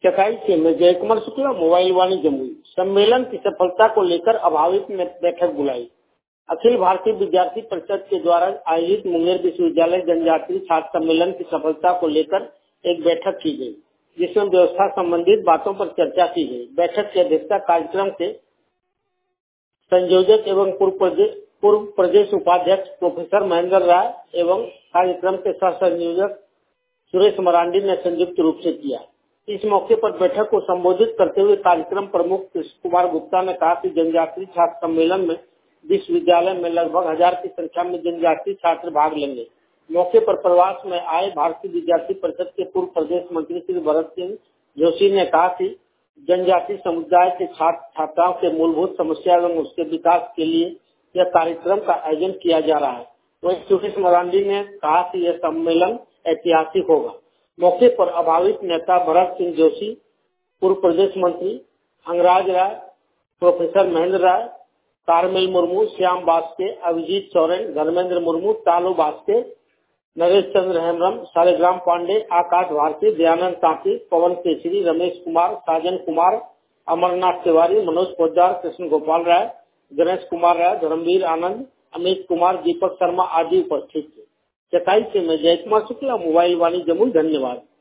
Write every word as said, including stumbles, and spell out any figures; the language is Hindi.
चकाई से मैं जय कुमार शुक्ला, मोबाइल वाणी जमुई। सम्मेलन की सफलता को लेकर अभावित ने बैठक बुलाई। अखिल भारतीय विद्यार्थी परिषद के द्वारा आयोजित मुंगेर विश्वविद्यालय जनजातीय छात्र सम्मेलन की सफलता को लेकर एक बैठक की गई, जिसमें व्यवस्था संबंधित बातों पर चर्चा की गई। बैठक की अध्यक्षता कार्यक्रम के संयोजक एवं पूर्व प्रदेश पूर्व प्रदेश उपाध्यक्ष प्रोफेसर महेंद्र राय एवं कार्यक्रम के सह संयोजक सुरेश मरांडी ने संयुक्त रूप से किया। इस मौके पर बैठक को संबोधित करते हुए कार्यक्रम प्रमुख कृष्ण कुमार गुप्ता ने कहा कि जनजातीय छात्र सम्मेलन में विश्वविद्यालय में लगभग हजार की संख्या में जनजातीय छात्र भाग लेंगे। मौके पर प्रवास में आए भारतीय विद्यार्थी परिषद के पूर्व प्रदेश मंत्री श्री भरत सिंह जोशी ने कहा कि जनजातीय समुदाय के छात्र छात्राओं के मूलभूत समस्या एवं उसके विकास के लिए यह कार्यक्रम का आयोजन किया जा रहा है। वहीं सुरेश मरांडी ने कहा कि यह सम्मेलन ऐतिहासिक होगा। मौके पर अभावित नेता भरत सिंह जोशी, पूर्व प्रदेश मंत्री हंगराज राय, प्रोफेसर महेंद्र राय, कारमेल मुर्मू, श्याम बास्के, अभिजीत सोरेन, धर्मेंद्र मुर्मू, तालू बास्के, नरेश चंद्र हेम्ब्रम, शालिग्राम पांडे, आकाश भारती, दयानंद तांती, पवन केसरी, रमेश कुमार, साजन कुमार, अमरनाथ तिवारी, मनोज पोद्दार, कृष्ण गोपाल राय, गणेश कुमार राय, धर्मवीर आनंद, अमित कुमार, दीपक शर्मा आदि उपस्थित थे। चकाई से मैं जय कुमार शुक्ला, मोबाइल वाणी जमुई। धन्यवाद।